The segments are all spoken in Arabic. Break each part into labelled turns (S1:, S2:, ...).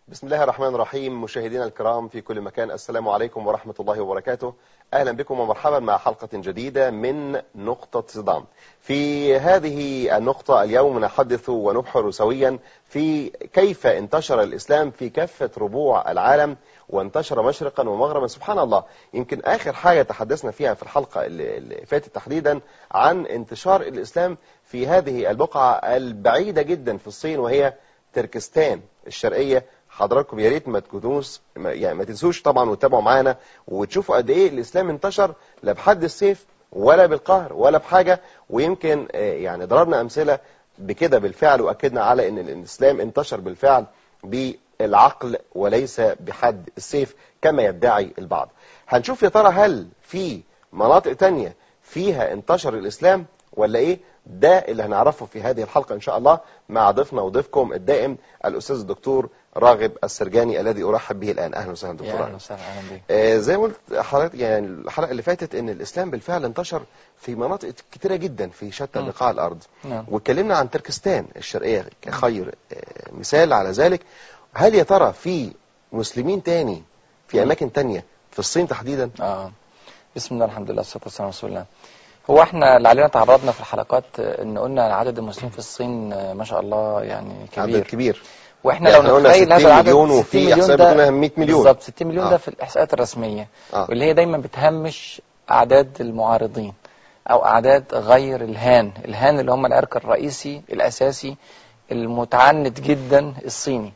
S1: بسم الله الرحمن الرحيم. مشاهدينا الكرام في كل مكان، السلام عليكم ورحمة الله وبركاته. أهلا بكم ومرحبا مع حلقة جديدة من نقطة صدام. في هذه النقطة اليوم نحدث ونبحر سويا في كيف انتشر الإسلام في كافة ربوع العالم، وانتشر مشرقا ومغربا. سبحان الله، يمكن آخر حاجة تحدثنا فيها في الحلقة اللي فاتت تحديدا عن انتشار الإسلام في هذه البقعة البعيدة جدا في الصين، وهي تركستان الشرقية. حضراتكم يا ريت ما تنسوش طبعا وتتابعوا معانا وتشوفوا قد ايه الاسلام انتشر، لا بحد السيف ولا بالقهر ولا بحاجه. ويمكن يعني ضربنا امثله بكده بالفعل، واكدنا على ان الاسلام انتشر بالفعل بالعقل وليس بحد السيف كما يدعي البعض. هنشوف يا ترى هل في مناطق تانية فيها انتشر الاسلام ولا ايه؟ ده اللي هنعرفه في هذه الحلقة إن شاء الله مع ضيفنا وضيفكم الدائم الأستاذ الدكتور راغب السرجاني الذي أرحب به الآن. أهلا وسهلا دكتور.
S2: أهلا وسهلا. أهلا بك.
S1: زي ما قلت حضرتك يعني الحلقة اللي فاتت إن الإسلام بالفعل انتشر في مناطق كتيرة جدا في شتى بقاع الأرض. واتكلمنا عن تركستان الشرقية كخير مثال على ذلك. هل يا ترى في مسلمين تاني في أماكن تانية في الصين تحديدا؟
S2: بسم الله الحمد لله والصلاة والسلام على رسول الله. هو احنا اللي علينا تعرضنا في الحلقات ان قلنا عدد المسلمين في الصين ما شاء الله يعني كبير.
S1: عدد كبير.
S2: واحنا يعني لو نتخيل هذا العدد 60
S1: وفي احصائيات بتقول 100 مليون
S2: بالظبط. 60 مليون ده في الاحصاءات الرسميه واللي هي دايما بتهمش اعداد المعارضين او اعداد غير الهان اللي هم العرق الرئيسي الاساسي المتعنت جدا الصيني.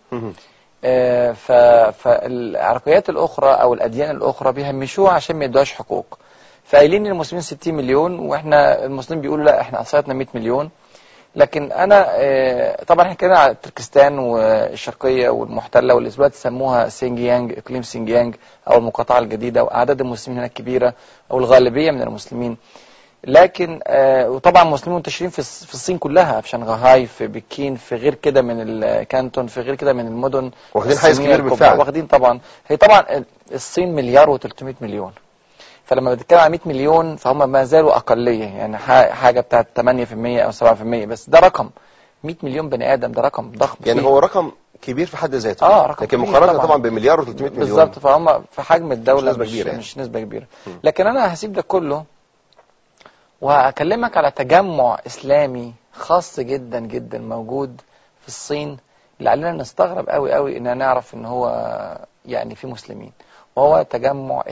S2: فالعرقيات الاخرى او الاديان الاخرى بيهمشوها عشان ما يدوهاش حقوق. فقايلين المسلمين 60 مليون واحنا المسلمين بيقولوا لا احنا احصائياتنا 100 مليون. لكن انا طبعا احنا اتكلمنا على تركستان والشرقيه والمحتله واللي دلوقتي سموها سينجيانج، اقليم سينجيانج او المقاطعه الجديده، واعداد المسلمين هناك كبيره او الغالبيه من المسلمين. لكن وطبعا المسلمين منتشرين في الصين كلها، في شنغهاي، في بكين، في غير كده من الكانتون، في غير كده من المدن،
S1: واخدين حيز كبير بالفعل.
S2: واخدين طبعا. هي طبعا الصين مليار و300 مليون، فلما بتتكلم عن 100 مليون فهم ما زالوا أقلية، يعني حاجة بتاعت 8% أو 7%، بس ده رقم 100 مليون بني آدم، ده رقم ضخم.
S1: يعني هو رقم كبير في حد ذاته.
S2: رقم
S1: لكن مقارنة طبعا بمليار و300 مليون
S2: بالظبط، فهم في حجم الدولة
S1: مش نسبة كبيرة يعني.
S2: مش نسبة كبيرة. لكن أنا هسيب ده كله وهكلمك على تجمع إسلامي خاص جدا جدا موجود في الصين، اللي علينا نستغرب قوي قوي إننا نعرف إن هو يعني في مسلمين، وهو تجمع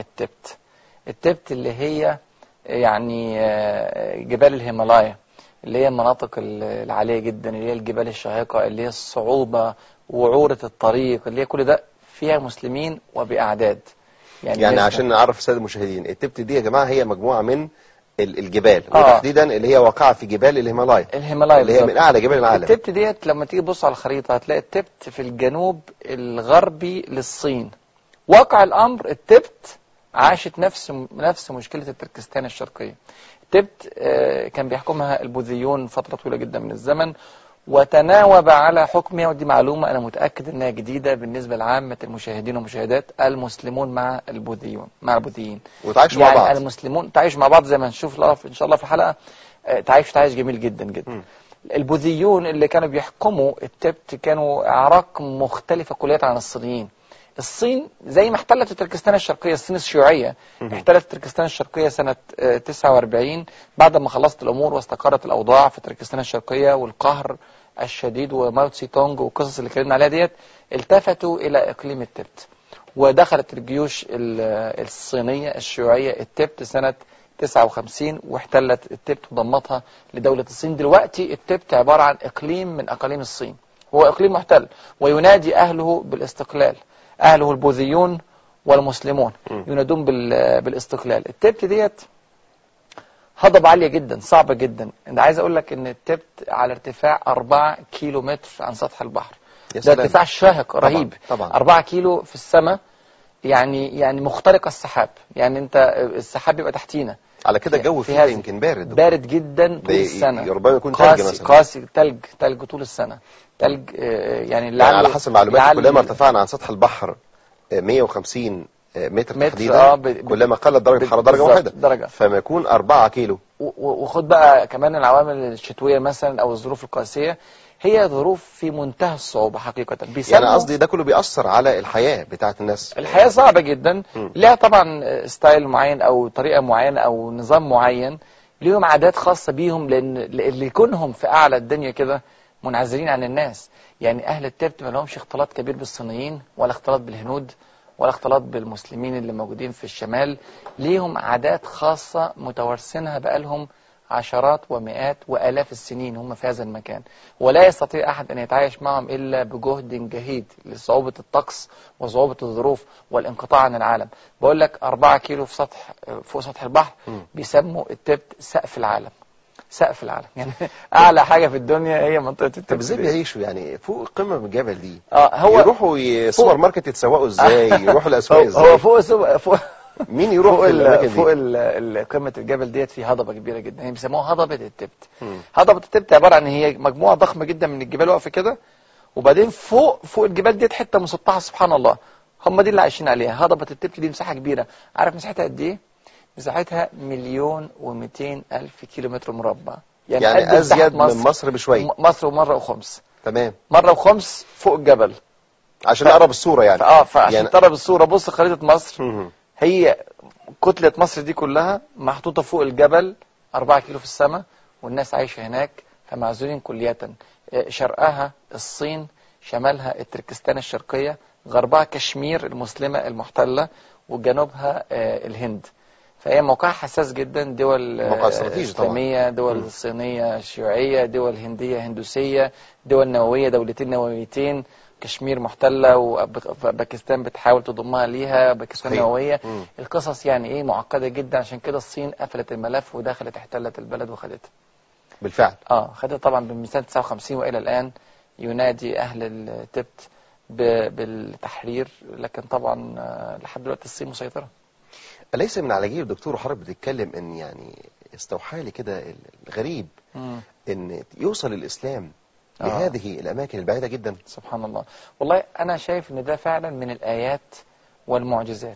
S2: التبت اللي هي يعني جبال الهيمالايا، اللي هي المناطق العالية جدا، اللي هي الجبال الشاهقة، اللي هي الصعوبة وعورة الطريق، اللي هي كل ده فيها مسلمين وبأعداد.
S1: يعني عشان نعرف السادة المشاهدين، التبت دي يا جماعة هي مجموعة من الجبال وتحديدا اللي هي واقعة في جبال الهيمالايا اللي هي من أعلى جبال العالم.
S2: التبت ديت لما تيجي تبص على الخريطة هتلاقي التبت في الجنوب الغربي للصين. واقع الأمر التبت عاشت نفس مشكلة التركستان الشرقية. التبت كان بيحكمها البوذيون فترة طويلة جدا من الزمن، وتناوب على حكمها، ودي معلومة أنا متأكد أنها جديدة بالنسبة لعامة المشاهدين والمشاهدات، المسلمون مع البوذيين
S1: وتعايشوا
S2: يعني
S1: مع بعض.
S2: المسلمون تعيش مع بعض زي ما نشوف إن شاء الله في الحلقة، تعيش جميل جدا جدا. البوذيون اللي كانوا بيحكموا التبت كانوا أعراق مختلفة كليا عن الصينيين. الصين زي ما احتلت تركستان الشرقية، الصين الشيوعية احتلت تركستان الشرقية سنة 49 بعد ما خلصت الأمور واستقرت الأوضاع في تركستان الشرقية والقهر الشديد وماو تسي تونج والقصص اللي اتكلمنا عليها ديت، التفتوا إلى إقليم التبت، ودخلت الجيوش الصينية الشيوعية التبت سنة 59 واحتلت التبت وضمتها لدولة الصين. دلوقتي التبت عبارة عن إقليم من أقاليم الصين، هو إقليم محتل وينادي أهله بالاستقلال، أهله البوذيون والمسلمون ينادون بالاستقلال. التبت ديت هضبة عالية جدا، صعبة جدا. أنا عايز أقول لك إن التبت على ارتفاع 4 كيلو متر عن سطح البحر. ده ارتفاع شاهق رهيب.
S1: طبعا.
S2: 4 كيلو في السماء، يعني مخترق السحاب، يعني أنت السحاب يبقى تحتينا.
S1: على كده الجو فيها يمكن
S2: بارد جدا طول السنة،
S1: ربما يكون ثلج مثلا،
S2: قاسي، ثلج طول السنة، ثلج يعني
S1: على حسب معلوماتي كلما ارتفعنا عن سطح البحر 150 متر تحديدا كلما قلت درجة الحرارة درجة واحدة، فما يكون 4 كيلو
S2: وخد بقى كمان العوامل الشتوية مثلا أو الظروف القاسية، هي ظروف في منتهى الصعوبة حقيقة.
S1: يعني قصدي ده كله بيأثر على الحياة بتاعت الناس.
S2: الحياة صعبة جدا، لها طبعا ستايل معين أو طريقة معينة أو نظام معين، ليهم عادات خاصة بيهم، لأن اللي يكونهم في أعلى الدنيا كده منعزلين عن الناس. يعني أهل التبت ما لهمش اختلاط كبير بالصينيين، ولا اختلاط بالهنود، ولا اختلاط بالمسلمين اللي موجودين في الشمال. ليهم عادات خاصة متوارثينها بقالهم عشرات ومئات وآلاف السنين هم في هذا المكان، ولا يستطيع أحد أن يتعايش معهم إلا بجهد جهيد لصعوبة الطقس وصعوبة الظروف والانقطاع عن العالم. بقول لك 4 كيلو فوق سطح البحر بيسموا التبت سقف العالم. سقف العالم يعني أعلى حاجة في الدنيا هي منطقة التبت.
S1: طب ازاي بيعيشوا يعني فوق قمة من الجبل دي؟
S2: هو
S1: يروحوا السوبر ماركت يتسوقوا ازاي؟ يروحوا الأسواق ازاي؟
S2: هو فوق
S1: مين يروح
S2: فوق
S1: في الأماكن دي؟
S2: فوق قمة الجبل ديت في هضبة كبيرة جدا، يعني بيسموها هضبة التبت. هضبة التبت عبارة عن هي مجموعة ضخمة جدا من الجبال واقفة كده، وبعدين فوق الجبال ديت حتة مسطحة سبحان الله، هم دي اللي عايشين عليها. هضبة التبت دي مساحة كبيرة، عارف مساحتها قد ايه؟ مساحتها 1,200,000 كيلومتر مربع،
S1: يعني أزيد من مصر بشوية.
S2: مصر ومرة وخمس.
S1: تمام.
S2: مرة وخمس فوق الجبل
S1: عشان نقرب الصورة يعني.
S2: فعشان يعني تقرب الصورة، بص خريطة مصر هي كتلة مصر دي كلها محطوطة فوق الجبل 4 كيلو في السماء، والناس عايشة هناك فمعزولين كلية. شرقها الصين، شمالها التركستان الشرقية، غربها كشمير المسلمة المحتلة، وجنوبها الهند. فهي موقعها حساس جدا، دول إسلامية، دول صينية شيوعية، دول هندية هندوسية، دول نووية، دولتين نوويتين، كشمير محتلة وباكستان بتحاول تضمها ليها، باكستان نووية. القصص يعني ايه معقدة جدا، عشان كده الصين قفلت الملف ودخلت احتلت البلد وخدتها
S1: بالفعل.
S2: خدتها طبعا من سنة 59 وإلى الآن ينادي أهل التبت بالتحرير، لكن طبعا لحد دلوقتي الصين مسيطرة.
S1: أليس من على جيب دكتور وحضرتك بتتكلم ان يعني استوحى لي كده الغريب ان يوصل الإسلام لهذه الأماكن البعيدة جدا؟
S2: سبحان الله. والله أنا شايف ان ده فعلا من الآيات والمعجزات.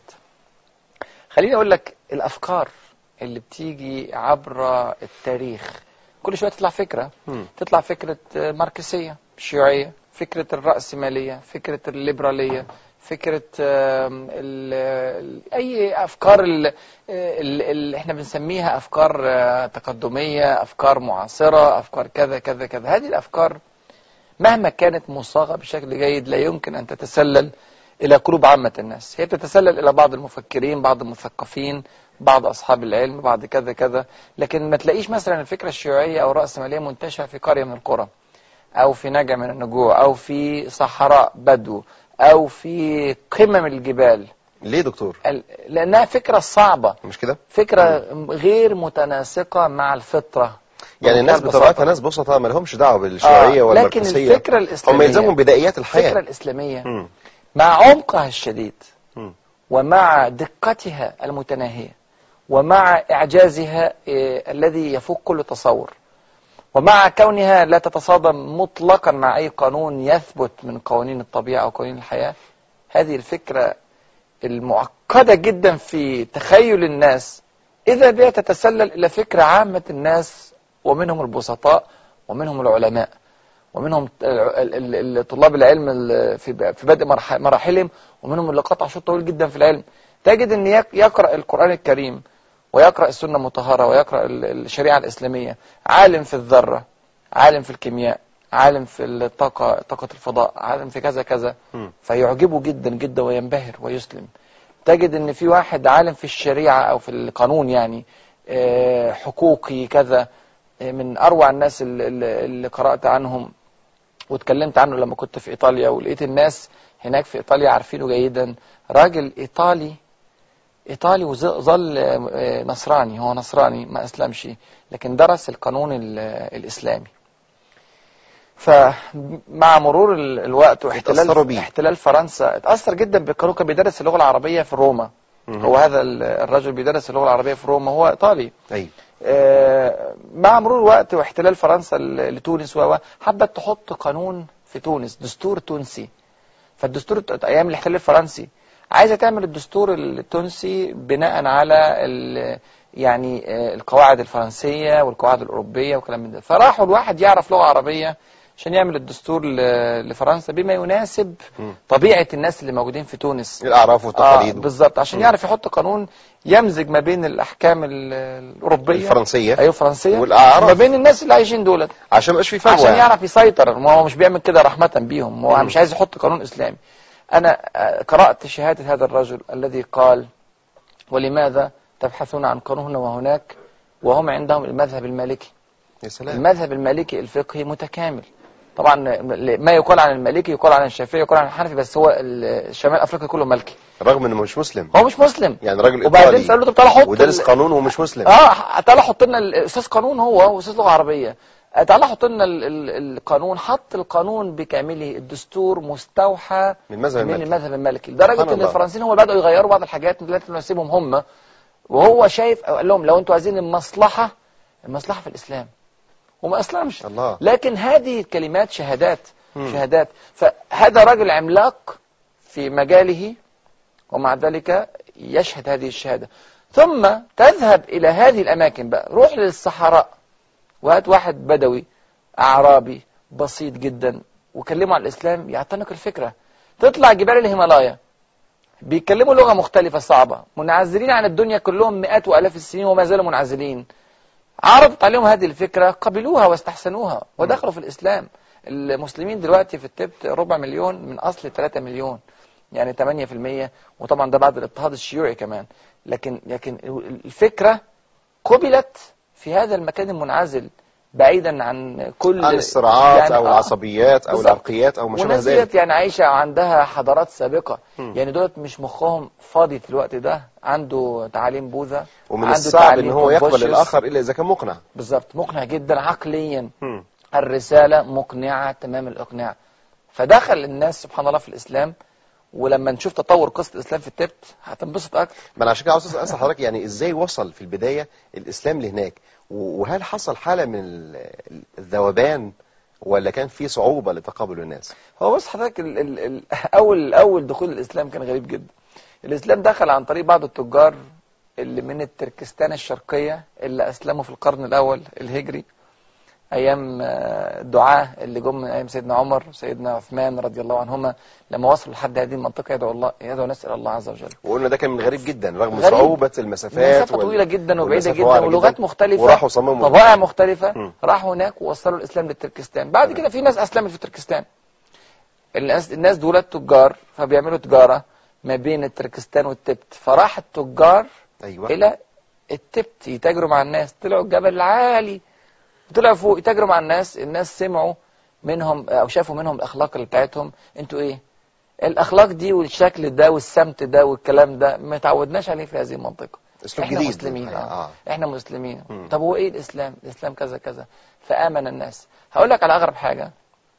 S2: خليني أقول لك الأفكار اللي بتيجي عبر التاريخ كل شوية تطلع فكرة، تطلع فكرة ماركسية شيوعية، فكرة الرأسمالية، فكرة الليبرالية، فكرة أي أفكار اللي احنا بنسميها أفكار تقدمية، أفكار معاصرة، أفكار كذا كذا كذا. هذه الأفكار مهما كانت مصاغة بشكل جيد لا يمكن أن تتسلل إلى قلوب عامة الناس. هي تتسلل إلى بعض المفكرين، بعض المثقفين، بعض أصحاب العلم، بعض كذا كذا، لكن ما تلاقيش مثلا الفكرة الشيوعية أو الرأسمالية منتشرة في قرية من القرى، أو في نجع من النجوع، أو في صحراء بدو، أو في قمم الجبال.
S1: ليه دكتور؟
S2: لأنها فكرة صعبة،
S1: مش كده؟
S2: فكرة غير متناسقة مع الفطرة.
S1: يعني الناس بطبيعتها ناس بسطاء ما لهمش دعوة بالشيوعية والماركسية،
S2: لكن الفكرة الإسلامية
S1: هم يلزمهم بدائيات الحياة.
S2: الفكرة الإسلامية مع عمقها الشديد ومع دقتها المتناهية ومع إعجازها الذي يفوق كل تصور، ومع كونها لا تتصادم مطلقا مع أي قانون يثبت من قوانين الطبيعة أو قوانين الحياة، هذه الفكرة المعقدة جدا في تخيل الناس إذا بها تتسلل إلى فكرة عامة الناس، ومنهم البسطاء ومنهم العلماء ومنهم طلاب العلم في بدء مراحلهم، ومنهم اللي قطع شوط طويل جدا في العلم. تجد أن يقرأ القرآن الكريم ويقرأ السنة المطهرة ويقرأ الشريعة الإسلامية عالم في الذرة، عالم في الكيمياء، عالم في الطاقة، طاقة الفضاء، عالم في كذا كذا، فيعجبه جدا جدا وينبهر ويسلم. تجد ان في واحد عالم في الشريعة او في القانون، يعني حقوقي كذا، من اروع الناس اللي قرأت عنهم واتكلمت عنه لما كنت في ايطاليا، ولقيت الناس هناك في ايطاليا عارفينه جيدا. راجل ايطالي وظل نصراني، هو نصراني ما اسلمش، لكن درس القانون الاسلامي. فمع مرور الوقت واحتلال فرنسا اتأثر جدا بالقانون. كان بيدرس اللغة العربية في روما. هو هذا الرجل بيدرس اللغة العربية في روما، هو إيطالي. مع مرور الوقت واحتلال فرنسا لتونس حبت تحط قانون في تونس، دستور تونسي. فالدستور أيام الاحتلال الفرنسي عايزة تعمل الدستور التونسي بناء على يعني القواعد الفرنسية والقواعد الأوروبية وكلام من ده. فراحوا الواحد يعرف لغة عربية عشان يعمل الدستور لفرنسا بما يناسب طبيعة الناس اللي موجودين في تونس،
S1: الأعراف والتقاليد.
S2: بالظبط، عشان يعرف يحط قانون يمزج ما بين الأحكام الأوروبية
S1: الفرنسية،
S2: أيوة الفرنسية،
S1: والأعراف
S2: ما بين الناس اللي عايشين دولت،
S1: عشان ما يبقاش في فجوة،
S2: عشان يعرف يسيطر. ما هو مش بيعمل كده رحمة بيهم، هو مش عايز يحط قانون إسلامي. أنا قرأت شهادة هذا الرجل الذي قال: ولماذا تبحثون عن قانون هنا وهناك وهم عندهم المذهب المالكي؟
S1: يا سلام.
S2: المذهب المالكي الفقهي متكامل. طبعا ما يقال عن المالكي يقال عن الشافعي يقال عن الحنفي، بس هو الشمال الافريقي كله مالكي،
S1: رغم انه مش مسلم.
S2: هو مش مسلم،
S1: يعني راجل
S2: وبعدين
S1: ايطالي
S2: سألوه: طب تعالى حط
S1: ودرس قانون ومش مسلم.
S2: تعالى حط لنا الاستاذ قانون، هو استاذ لغه عربيه، تعالى حط لنا القانون. حط القانون بكامله، الدستور مستوحى
S1: من المذهب
S2: المالكي، لدرجه ان الفرنسيين هم بداوا يغيروا بعض الحاجات التي تناسبهم هم، وهو شايف قال لهم: لو انتوا عايزين المصلحه في الاسلام، وما اسلمش
S1: الله.
S2: لكن هذه الكلمات شهادات. فهذا راجل عملاق في مجاله، ومع ذلك يشهد هذه الشهادة. ثم تذهب إلى هذه الأماكن بقى، روح للصحراء وهات واحد بدوي أعرابي بسيط جدا وكلمه عن الإسلام يعتنق الفكرة. تطلع جبال الهيمالايا بيتكلموا لغة مختلفة صعبة، منعزلين عن الدنيا كلهم مئات وآلاف السنين وما زالوا منعزلين. عرضت عليهم هذه الفكرة، قبلوها واستحسنوها ودخلوا في الإسلام. المسلمين دلوقتي في التبت 4 مليون من أصل 3 مليون، يعني 8%، وطبعا ده بعد الاضطهاد الشيوعي كمان. لكن الفكرة قبلت في هذا المكان المنعزل بعيدا عن كل
S1: الصراعات يعني أو العصبيات أو العرقيات أو ما شابه ذلك.
S2: وناس يعني عايشة عندها حضارات سابقة، يعني دولت مش مخهم فاضي في الوقت ده، عنده تعاليم بوذا،
S1: ومن الصعب ان هو يقبل الآخر إلا إذا كان مقنع.
S2: بالظبط، مقنع جدا عقليا. الرسالة مقنعة تمام الإقناع. فدخل الناس سبحان الله في الإسلام، ولما نشوف تطور قصة الإسلام في التبت هتنبسط أكتر.
S1: ما أنا عشان كده عاوز أسأل حضرتك، يعني إزاي وصل في البداية الإسلام لهناك، وهل حصل حالة من الذوبان ولا كان في صعوبة لتقابل الناس؟
S2: هو بص حضرتك، أول دخول الإسلام كان غريب جدا. الإسلام دخل عن طريق بعض التجار اللي من التركستان الشرقية اللي أسلموا في القرن الأول الهجري، أيام الدعاة اللي جم من أيام سيدنا عمر وسيدنا عثمان رضي الله عنهما، لما وصلوا لحد هذه المنطقة يدعو نسأل الله عز وجل.
S1: وقلنا ده كان من غريب جدا رغم صعوبة المسافات
S2: طويلة جدا وبعيدة جدا ولغات مختلفة
S1: وراحوا صمموا
S2: طبائع مختلفة. راحوا هناك ووصلوا الإسلام للتركستان. بعد كده في ناس أسلمت في تركستان. الناس دولت تجار، فبيعملوا تجارة ما بين التركستان والتبت، فراح التجار إلى التبت يتاجروا مع الناس. طلعوا الجبل العالي، طلعوا فوق يتاجروا مع الناس سمعوا منهم أو شافوا منهم الأخلاق اللي بتاعتهم. انتوا ايه الأخلاق دي والشكل ده والسمت ده والكلام ده ما تعودناش عليه في هذه المنطقة. احنا جديد. مسلمين احنا مسلمين. طب هو ايه الإسلام كذا كذا. فآمن الناس. هقول لك على أغرب حاجة،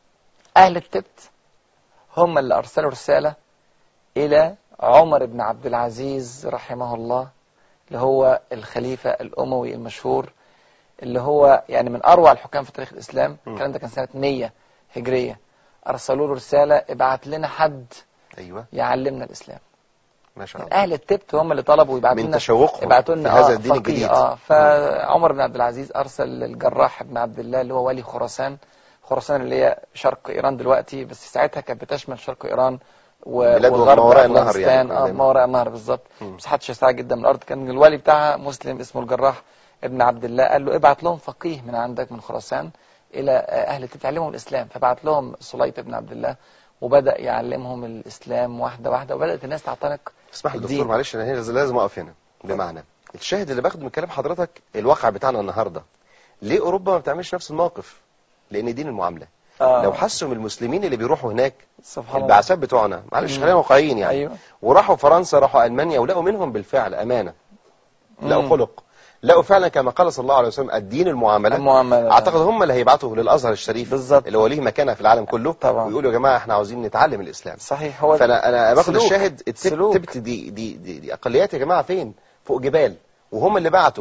S2: أهل التبت هم اللي أرسلوا رسالة إلى عمر بن عبد العزيز رحمه الله، اللي هو الخليفة الأموي المشهور، اللي هو يعني من أروع الحكام في تاريخ الإسلام. الكلام ده كان سنة 100 هجرية. أرسلوا له رسالة: ابعت لنا حد يعلمنا الإسلام.
S1: ما شاء الله.
S2: أهل التبت هم اللي طلبوا يبعتوا لنا،
S1: من تشوقهم
S2: يبعتوا لنا
S1: في هذا الدين الجديد.
S2: فعمر بن عبد العزيز أرسل الجراح بن عبد الله اللي هو والي خراسان اللي هي شرق إيران دلوقتي، بس ساعتها كانت بتشمل شرق إيران وغرب أفغانستان. ما وراء النهر بالظبط، مساحات شاسعة جدا من الأرض. كان الوالي بتاعها مسلم اسمه الجراح ابن عبد الله. قال له: ابعت لهم فقيه من عندك من خراسان إلى أهل تعلمهم الإسلام. فبعت لهم سليط ابن عبد الله، وبدأ يعلمهم الإسلام واحدة واحدة، وبدأت الناس تعتنق.
S1: اسمح لي دكتور، معلش أنا هنا لازم أقف هنا. بمعنى الشاهد اللي باخده من كلام حضرتك الواقع بتاعنا النهاردة، ليه أوروبا ما بتعملش نفس الموقف؟ لأن دين المعاملة. لو حسوا من المسلمين اللي بيروحوا هناك البعثات بتوعنا، معلش خلينا واقعيين يعني، وراحوا فرنسا راحوا ألمانيا ولقوا منهم بالفعل أمانة، لقوا خلق، لقوا فعلا كما قال صلى الله عليه وسلم الدين المعاملة. اعتقد هم اللي هيبعتوا للازهر الشريف بالزبط، اللي هو ليه مكانه في العالم كله طبعا، ويقولوا يا جماعه احنا عاوزين نتعلم الاسلام.
S2: صحيح. هو
S1: فانا باخد الشاهد التبت دي اقليات يا جماعه فين؟ فوق جبال، وهم اللي بعتوا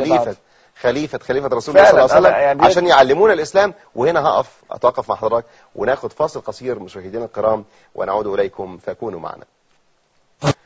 S1: خليفه رسول الله صلى الله عليه وسلم يعني عشان يعلمونا الاسلام. وهنا اتوقف مع حضرتك وناخد فاصل قصير مشاهدينا الكرام، ونعود اليكم فكونوا معنا.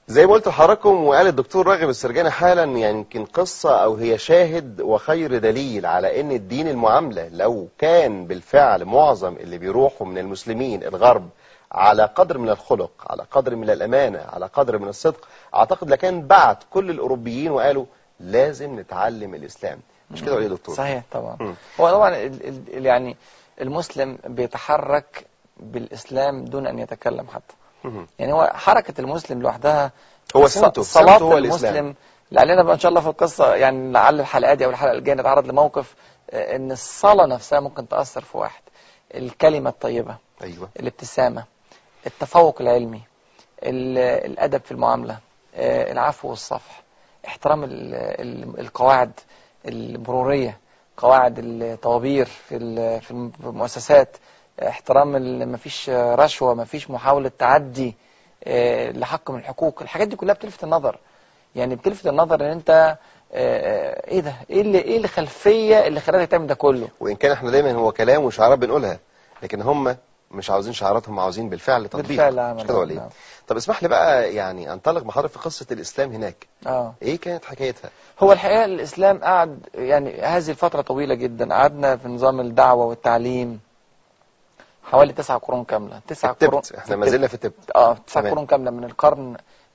S1: زي ما قلت لحضراتكم وقال الدكتور راغب السرجاني حالا، يعني يمكن قصة أو هي شاهد وخير دليل على أن الدين المعاملة لو كان بالفعل معظم اللي بيروحوا من المسلمين الغرب على قدر من الخلق، على قدر من الأمانة، على قدر من الصدق، أعتقد لكان بعت كل الأوروبيين وقالوا لازم نتعلم الإسلام. مش كده ولا إيه يا دكتور؟
S2: صحيح طبعا. هو طبعا يعني المسلم بيتحرك بالإسلام دون أن يتكلم حتى. يعني هو حركة المسلم لوحدها،
S1: هو سمته
S2: صلاة
S1: هو
S2: المسلم. لعلنا بقى إن شاء الله في القصة، يعني لعل الحلقة دي أو الحلقة الجاية نتعرض لموقف إن الصلاة نفسها ممكن تأثر في واحد. الكلمة الطيبة،
S1: أيوة.
S2: الابتسامة، التفوق العلمي، الأدب في المعاملة، العفو والصفح، احترام القواعد المرورية، قواعد الطوابير في المؤسسات، احترام مفيش رشوة، مفيش محاولة تعدي لحق من الحقوق. الحاجات دي كلها بتلفت النظر. يعني بتلفت النظر ان انت ايه ده، ايه الخلفية اللي خلتك تعمل ده كله.
S1: وإن كان احنا دايما هو كلام وشعارات بنقولها، لكن هم مش عاوزين شعارات، هم عاوزين بالفعل تطبيق.
S2: بالفعل
S1: مش كده ولا ايه؟ طب اسمح لي بقى يعني انطلق مع حضرتك في قصة الإسلام هناك. ايه كانت حكايتها؟
S2: هو الحقيقة الإسلام قعد يعني هذه الفترة طويلة جدا. قعدنا في نظام الدعوة والتعليم حوالي 9 قرون كاملة. 9 قرون.
S1: احنا ما زلنا في التبت.
S2: 9 قرون كاملة من القرن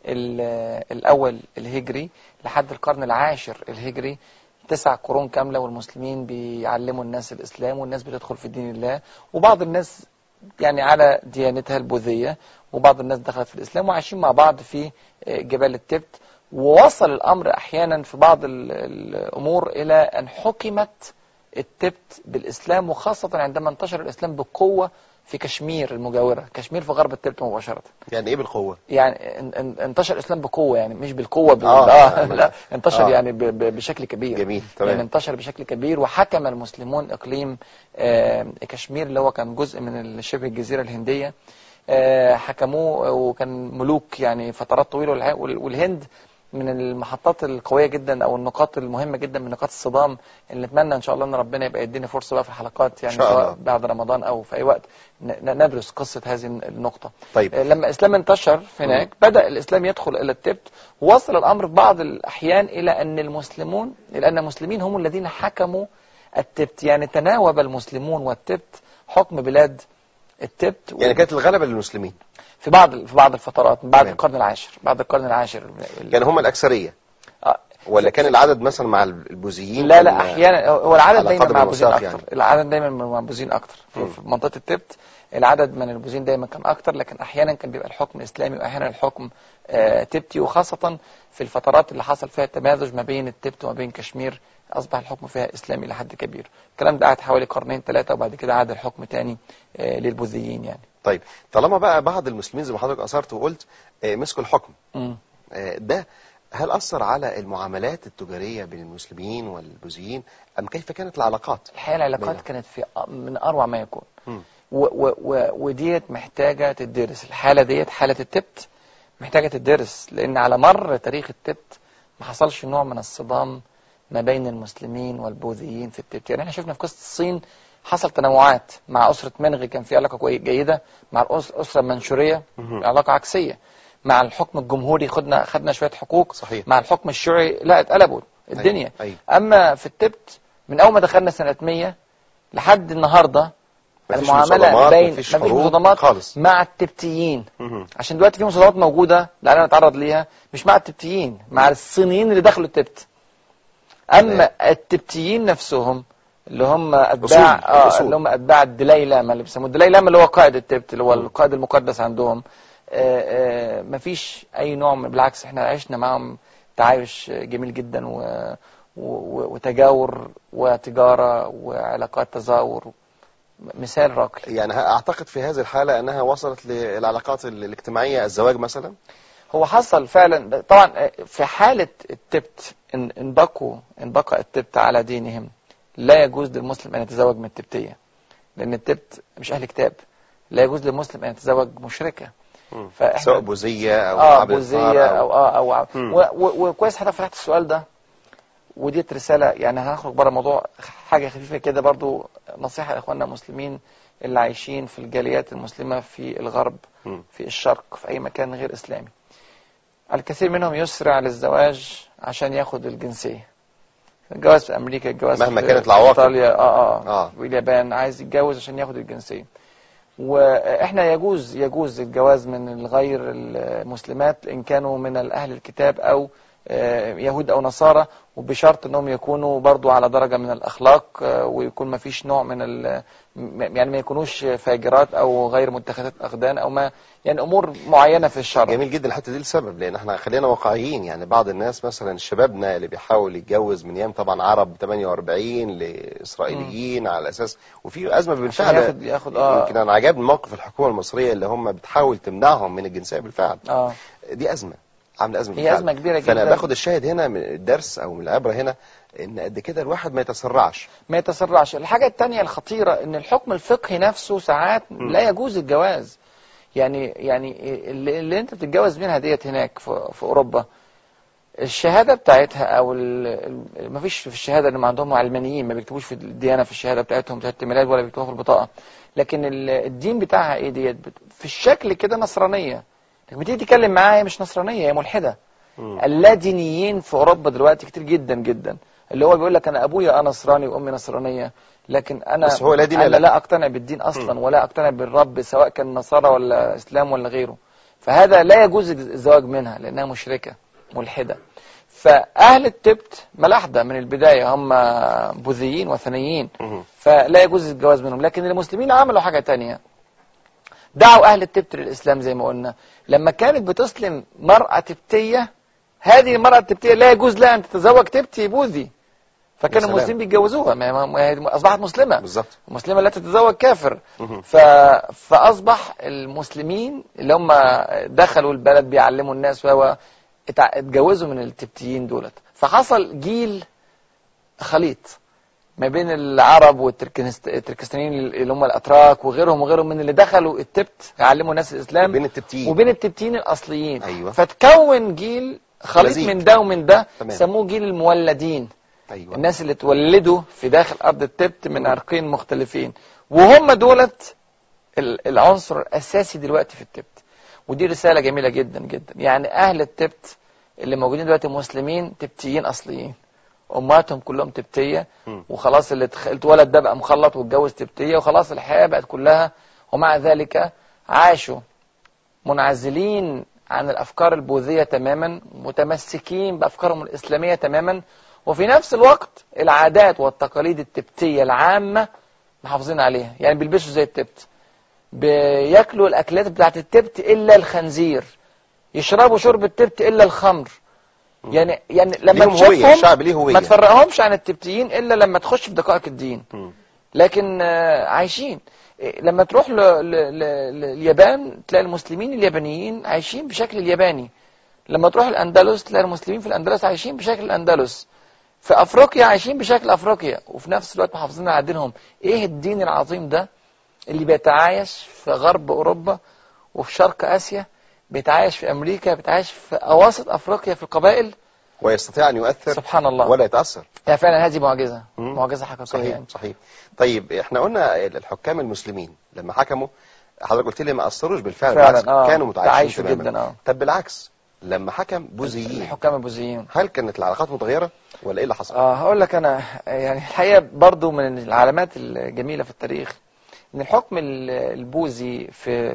S2: الأول الهجري لحد القرن العاشر الهجري. 9 قرون كاملة والمسلمين بيعلموا الناس الإسلام، والناس بتدخل في دين الله، وبعض الناس يعني على ديانتها البوذية، وبعض الناس دخلت في الإسلام وعايشين مع بعض في جبال التبت. ووصل الأمر أحيانا في بعض الأمور إلى أن حكمت التبت بالإسلام، وخاصة عندما انتشر الإسلام بقوة في كشمير المجاورة. كشمير في غرب التبت مباشرة.
S1: يعني إيه بالقوة؟
S2: يعني انتشر الإسلام بقوة، يعني مش بالقوة لا، انتشر يعني بشكل كبير.
S1: جميل. تمام.
S2: يعني انتشر بشكل كبير، وحكم المسلمون إقليم كشمير اللي هو كان جزء من شبه الجزيرة الهندية. حكموه وكان ملوك يعني فترات طويلة. والهند من المحطات القوية جدا أو النقاط المهمة جدا من نقاط الصدام اللي نتمنى إن شاء الله أن ربنا يبقى يديني فرصة بقى في الحلقات، يعني سواء بعد رمضان أو في أي وقت ندرس قصة هذه النقطة.
S1: طيب.
S2: لما الإسلام انتشر هناك بدأ الإسلام يدخل إلى التبت، ووصل الأمر في بعض الأحيان إلى أن المسلمين هم الذين حكموا التبت. يعني تناوب المسلمون والتبت حكم بلاد التبت.
S1: يعني كانت الغلبة للمسلمين
S2: في بعض الفترات بعد القرن العاشر.
S1: كان هم الأكثرية ولا كان العدد مثلا مع البوذيين؟
S2: لا أحيانا هو العدد دايما مع البوذيين أكثر.
S1: يعني.
S2: العدد دايما مع البوذيين أكثر في منطقة التبت. العدد من البوذيين دايما كان أكثر، لكن أحيانا كان بيبقى الحكم إسلامي وأحيانا الحكم تبتي، وخاصة في الفترات اللي حصل فيها التمازج ما بين التبت وما بين كشمير أصبح الحكم فيها إسلامي لحد كبير. الكلام ده قعد حوالي 2-3 قرون، وبعد كده عاد الحكم تاني للبوذيين يعني.
S1: طيب طالما بقى بعض المسلمين زي ما حضرتك أثرت وقلت مسكوا الحكم، ده هل أثر على المعاملات التجارية بين المسلمين والبوذيين أم كيف كانت العلاقات؟
S2: الحقيقة العلاقات كانت من أروع ما يكون. وديت محتاجة تدرس. الحالة ديت حالة التبت محتاجة تدرس، لأن على مر تاريخ التبت ما حصلش نوع من الصدام ما بين المسلمين والبوذيين في التبت. يعني احنا شفنا في قصة الصين حصل تنوعات. مع أسرة منغي كان في علاقة جيدة، مع الأسرة المنشورية علاقة عكسية، مع الحكم الجمهوري خدنا شوية حقوق.
S1: صحيح.
S2: مع الحكم الشيوعي لا اتقلبوا الدنيا.
S1: أيوة.
S2: أما في التبت من أول ما دخلنا سنة 100 لحد النهاردة المعاملة مفيش مصادمات خالص مع التبتيين. عشان دلوقتي في مصادمات موجودة لأننا نتعرض ليها، مش مع التبتيين، مع الصينيين اللي دخلوا التبت. أما التبتيين نفسهم اللي هم أتباع الدلاي لاما، اللي بيسموه الدلاي لاما اللي هو قائد التبت، اللي هو القائد المقدس عندهم. مفيش أي نوع بالعكس احنا عشنا معهم تعايش جميل جدا وتجاور وتجارة وعلاقات تزاور، مثال راقي.
S1: يعني أعتقد في هذه الحالة أنها وصلت للعلاقات الاجتماعية، الزواج مثلا.
S2: هو حصل فعلا طبعا في حالة التبت إن بقى التبت على دينهم لا يجوز للمسلم أن يتزوج من التبتية، لأن التبت مش أهل كتاب. لا يجوز للمسلم أن يتزوج مشركة،
S1: سواء بوذية أو
S2: بوذية أو وكويس حتى فتحت السؤال ده، ودي رسالة. يعني هنخرج بره الموضوع، حاجة خفيفة كده برضو، نصيحة لإخواننا المسلمين اللي عايشين في الجاليات المسلمة في الغرب، في الشرق، في أي مكان غير إسلامي. الكثير منهم يسرع للزواج عشان ياخد الجنسية. الجواز في أمريكا، الجواز
S1: مهما
S2: في
S1: كانت العواقب.
S2: إيطاليا واليابان عايز يتجوز عشان ياخد الجنسية. وإحنا يجوز الجواز من الغير المسلمات إن كانوا من الأهل الكتاب أو يهود أو نصارى، وبشرط أنهم يكونوا برضو على درجة من الأخلاق، ويكون ما فيش نوع من يعني ما يكونوش فاجرات أو غير متخذات أخدان أو ما، يعني أمور معينة في الشرع.
S1: جميل جدا الحته دي لسبب، لان احنا خلينا واقعيين. يعني بعض الناس مثلا شبابنا اللي بيحاول يتجوز من ايام طبعا عرب 48 لاسرائيليين على اساس، وفي ازمه بالفعل.
S2: ياخد
S1: يمكن انا عجبني موقف الحكومه المصريه اللي هم بتحاول تمنعهم من الجنسيه بالفعل. دي ازمه، عامله ازمه بالفعل.
S2: هي ازمه كبيره جدا.
S1: فانا باخد الشاهد هنا من الدرس او من العبره هنا ان قد كده الواحد ما يتسرعش.
S2: الحاجه الثانيه الخطيره ان الحكم الفقهي نفسه ساعات لا يجوز الجواز. يعني اللي انت بتتجوز منها ديت هناك في اوروبا، الشهاده بتاعتها او ما فيش في الشهاده اللي عندهم علمانيين ما بيكتبوش في الديانه في الشهاده بتاعتهم شهاده الميلاد ولا بيكتبوها في البطاقه، لكن الدين بتاعها ايه ديت في الشكل كده نصرانيه. لما تيجي تتكلم معاها هي مش نصرانيه، هي ملحده. اللادينيين في اوروبا دلوقتي كتير جدا جدا، اللي هو بيقول لك انا ابويا نصراني وامي نصرانيه، لكن انا
S1: بس هو
S2: أنا لا اقتنع بالدين اصلا ولا اقتنع بالرب سواء كان نصارى ولا اسلام ولا غيره. فهذا لا يجوز الزواج منها لانها مشركه ملحده. فاهل التبت ملاحده من البدايه، هم بوذيين وثنيين، فلا يجوز الجواز منهم. لكن المسلمين عملوا حاجه تانية، دعوا أهل التبت للإسلام زي ما قلنا. لما كانت بتسلم مرأة تبتية، هذه المرأة التبتية لا يجوز لها أن تتزوج تبتي بوذي، فكان المسلمين بيتجوزوها، ما أصبحت مسلمة.
S1: بالظبط.
S2: مسلمة لا تتزوج كافر. فأصبح المسلمين اللي هم دخلوا البلد بيعلموا الناس اتجوزوا من التبتيين دولت، فحصل جيل خليط ما بين العرب والتركستانيين اللي هم الاتراك وغيرهم من اللي دخلوا التبت يعلموا الناس الاسلام، وبين التبتيين الاصليين.
S1: أيوة.
S2: فتكون جيل خليط من ده ومن ده، سموه جيل المولدين.
S1: أيوة.
S2: الناس اللي اتولدوا في داخل ارض التبت من عرقين مختلفين، وهم دولت العنصر الاساسي دلوقتي في التبت. ودي رساله جميله جدا جدا. يعني اهل التبت اللي موجودين دلوقتي مسلمين تبتيين اصليين، امهاتهم كلهم تبتيه، وخلاص اللي اتولد ده بقى مخلط واتجوز تبتيه، وخلاص الحياه بقت كلها. ومع ذلك عاشوا منعزلين عن الافكار البوذيه تماما، متمسكين بافكارهم الاسلاميه تماما، وفي نفس الوقت العادات والتقاليد التبتيه العامه محافظين عليها. يعني بيلبسوا زي التبت، بياكلوا الاكلات بتاعت التبت الا الخنزير، يشربوا شرب التبت الا الخمر. يعني لما تشوفهم ما تفرقهمش عن التبتيين الا لما تخش في دقائق الدين. لكن عايشين. لما تروح لليابان تلاقي المسلمين اليابانيين عايشين بشكل الياباني. لما تروح الأندلس تلاقي المسلمين في الأندلس عايشين بشكل الأندلس. في أفريقيا عايشين بشكل أفريقيا، وفي نفس الوقت محافظين على دينهم. إيه الدين العظيم ده اللي بيتعايش في غرب أوروبا وفي شرق آسيا، بيتعايش في أمريكا، بيتعايش في أواسط أفريقيا في القبائل،
S1: ويستطيع أن يؤثر
S2: سبحان الله
S1: ولا يتأثر.
S2: يعني فعلا هذه معجزة، معجزة حقيقية.
S1: صحيح.
S2: يعني.
S1: صحيح. طيب احنا قلنا الحكام المسلمين لما حكموا، حضرتك قلت لي ما أثروش بالفعل، بالعكس كانوا متعايشين تماما. طب بالعكس لما حكم بوذيين،
S2: الحكام البوذيين،
S1: هل كانت العلاقات متغيرة ولا ايه اللي حصل؟
S2: هقول لك انا، يعني الحقيقة برضو من العلامات الجميلة في التاريخ ان الحكم البوذي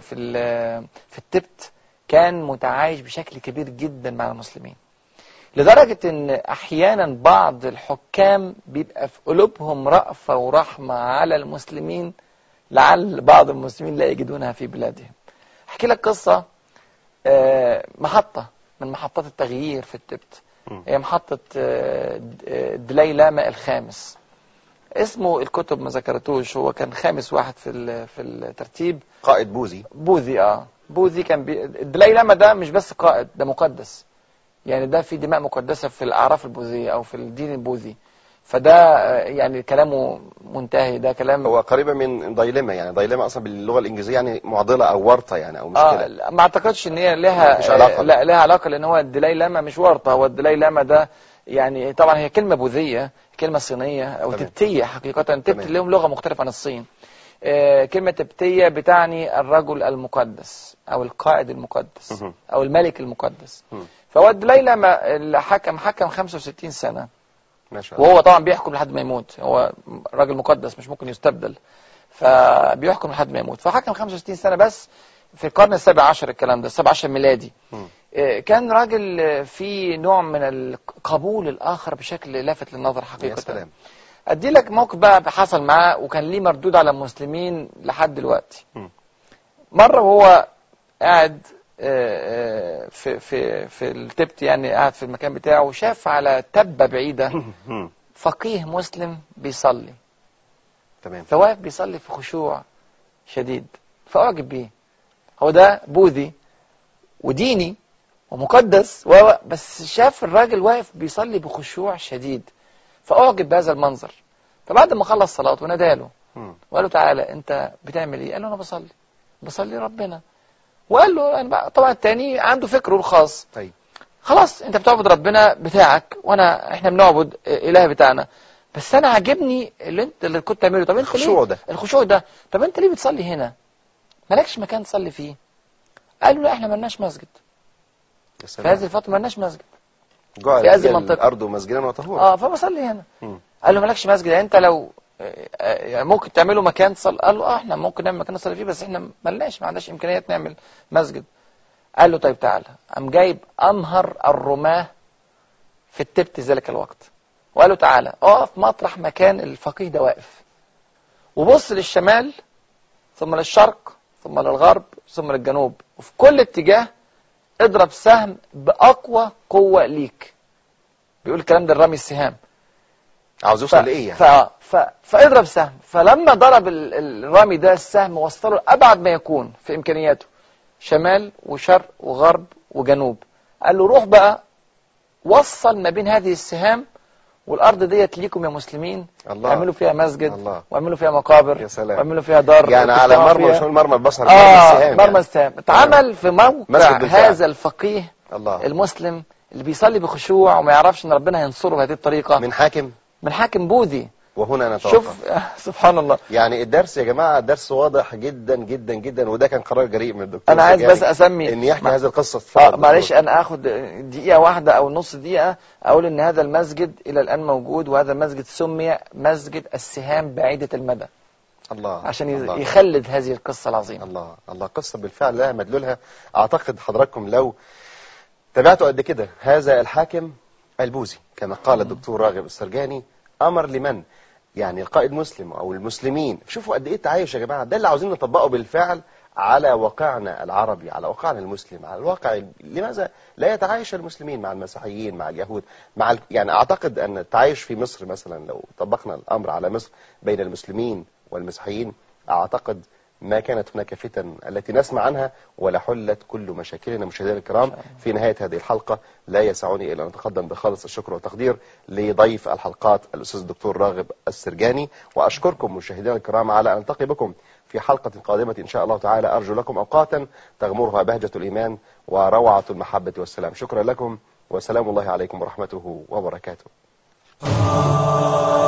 S2: في التبت كان متعايش بشكل كبير جدا مع المسلمين، لدرجة ان احيانا بعض الحكام بيبقى في قلوبهم رأفة ورحمة على المسلمين، لعل بعض المسلمين لا يجدونها في بلادهم. احكي لك قصة. محطة من محطات التغيير في التبت، هي محطة دلاي لاما الخامس. اسمه الكتب ما ذكرتوش، هو كان خامس واحد في الترتيب.
S1: قائد بوذي.
S2: بوذي كان دلاي لاما ده مش بس قائد، ده مقدس. يعني ده في دماء مقدسة في الأعراف البوذية أو في الدين البوذي. فده يعني كلامه منتهي، ده كلام
S1: هو قريبا من دايلما. يعني دايلما أصلا باللغة الإنجليزية يعني معضلة أو ورطة يعني أو مشكلة.
S2: ما أعتقدش إن هي لها علاقة لأن هو الدلاي لاما مش ورطة. هو الدلاي لاما ده يعني طبعا هي كلمة بوذية، كلمة صينية أو تبتية حقيقة. تبت لهم لغة مختلفة عن الصين. كلمة تبتية بتعني الرجل المقدس أو القائد المقدس أو الملك المقدس. فود ليلى اللي حكم 65 سنة،
S1: ما شاء الله.
S2: وهو طبعا بيحكم لحد ما يموت، هو راجل مقدس مش ممكن يستبدل، فبيحكم لحد ما يموت. فحكم 65 سنة بس في القرن السابع عشر، الكلام ده 17 ميلادي. كان راجل في نوع من القبول الآخر بشكل لافت للنظر حقيقة.
S1: يا سلام.
S2: أدي لك موقف بقى حصل معاه وكان ليه مردود على المسلمين لحد دلوقتي. مرة وهو قاعد في التبت، يعني قاعد في المكان بتاعه، وشاف على تبة بعيدة فقيه مسلم بيصلي.
S1: تمام.
S2: فواقف بيصلي في خشوع شديد، فأعجب بيه. هو ده بوذي وديني ومقدس، بس شاف الراجل واقف بيصلي بخشوع شديد، فأعجب بهذا المنظر. فبعد ما خلص صلاته وناداله وقال له تعالى انت بتعمل ايه؟ قال له انا بصلي ربنا. وقال له أنا طبعا التاني عنده فكره الخاص.
S1: طيب
S2: خلاص انت بتعبد ربنا بتاعك احنا بنعبد اله بتاعنا، بس انا عاجبني اللي كنت تعمله. طب انت الخشوع ده طب انت ليه بتصلي هنا؟ مالكش مكان تصلي فيه؟ قال له لا احنا مالناش مسجد في هذه الفتره، مالناش مسجد في هذه المنطقه،
S1: الارض مسجدا وطهورا.
S2: فبصلي هنا. قال له مالكش مسجد، يعني انت لو ممكن تعملوا مكان تصلي؟ قال له احنا ممكن نعمل مكان نصلي فيه، بس احنا ما عندناش امكانيات نعمل مسجد. قال له طيب تعالى. قام جايب امهر الرماه في التبت ذلك الوقت، وقال له تعالى اقف مطرح مكان الفقيه ده واقف، وبص للشمال ثم للشرق ثم للغرب ثم للجنوب، وفي كل اتجاه اضرب سهم بأقوى قوة ليك. بيقول الكلام ده الرمي السهام،
S1: عاوز يوصل لإيه يعني؟
S2: فاضرب سهم. فلما ضرب الرمي ده السهم وصله أبعد ما يكون في إمكانياته، شمال وشرق وغرب وجنوب. قال له روح بقى وصل ما بين هذه السهام والأرض ديت ليكم يا مسلمين، اعملوا فيها مسجد واعملوا فيها مقابر واعملوا فيها دار،
S1: يعني على مرمى البصر.
S2: مرمى السهام اتعمل في موقع هذا الفقيه المسلم اللي بيصلي بخشوع وما يعرفش ان ربنا هينصره بهذه الطريقة من حاكم بوذي.
S1: وهنا نتوقف.
S2: شوف سبحان الله.
S1: يعني الدرس يا جماعة درس واضح جدا جدا جدا، وده كان قرار جريء من الدكتور.
S2: انا عايز بس اسمي
S1: ان يحكي هذه القصة.
S2: معلش انا اخد دقيقة واحدة او نص دقيقة اقول ان هذا المسجد الى الان موجود، وهذا المسجد سمي مسجد السهام بعيدة المدى.
S1: الله.
S2: عشان
S1: الله.
S2: يخلد هذه القصة العظيمة.
S1: الله قصة بالفعل لها مدلولها. اعتقد حضراتكم لو تابعتوا قد كده هذا الحاكم البوذي كما قال الدكتور راغب السرجاني امر لمن؟ يعني القائد مسلم او المسلمين. شوفوا قد ايه التعايش يا جماعه، ده اللي عاوزين نطبقه بالفعل على واقعنا العربي، على واقعنا المسلم، على الواقع. لماذا لا يتعايش المسلمين مع المسيحيين مع اليهود يعني اعتقد ان التعايش في مصر مثلا لو طبقنا الامر على مصر بين المسلمين والمسيحيين، اعتقد ما كانت هناك فتن التي نسمع عنها ولا حلت كل مشاكلنا. مشاهدينا الكرام، في نهاية هذه الحلقة لا يسعني إلا أن أتقدم بخالص الشكر والتقدير لضيف الحلقات الأستاذ الدكتور راغب السرجاني، وأشكركم مشاهدينا الكرام على أن ألتقي بكم في حلقة قادمة إن شاء الله تعالى. أرجو لكم أوقاتا تغمرها بهجة الإيمان وروعة المحبة والسلام. شكرا لكم، وسلام الله عليكم ورحمته وبركاته.